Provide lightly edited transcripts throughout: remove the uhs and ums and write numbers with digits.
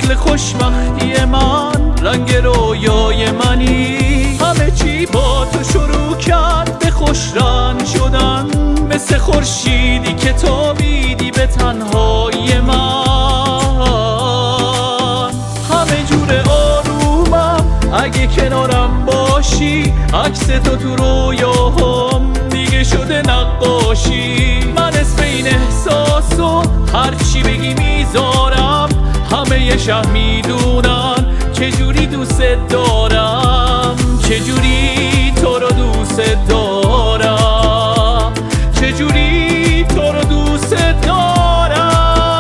فصل خوشبختی من، رنگ رویای منی. همه چی با تو شروع کرد به خوش رنگ شدن، مثل خورشیدی که تابیدی به تنهایی من. همه جور آرومم اگه کنارم باشی، عکس تو تو رویاهم دیگه شده نقاشی. من اسم این احساسو هرچی بگی میذارم، همه شهر میدونن چجوری دوست دارم، چجوری تو رو دوست دارم، چجوری تو رو دوست دارم.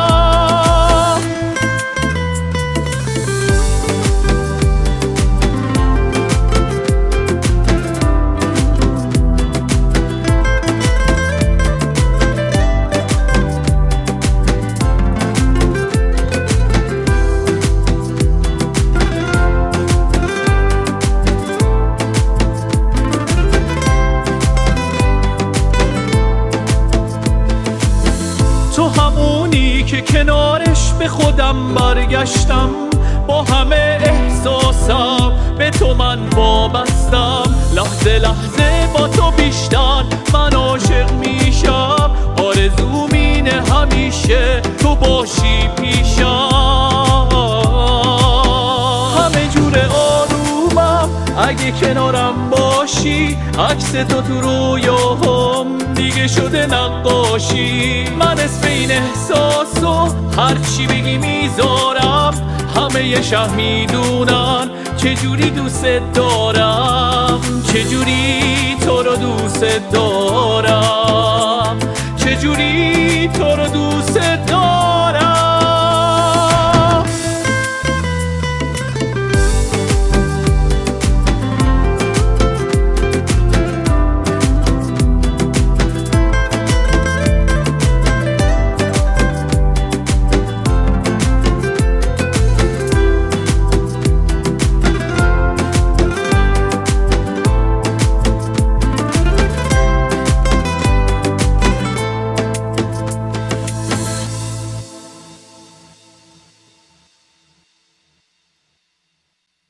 تو همونی که کنارش به خودم برگشتم، با همه احساسم به تو من وابستم. لحظه لحظه با تو بیشتر من عاشق میشم، آرزوم اینه همیشه تو باشی پیشم. همه جور آرومم اگه کنارم باشی، عکس تو تو رویاهم دیگه شده نقاشی. من اسم این احساسو هرچی بگی میذارم، همه شهر میدونن چجوری دوست دارم، چجوری تو رو دوست دارم، چجوری تو رو دوست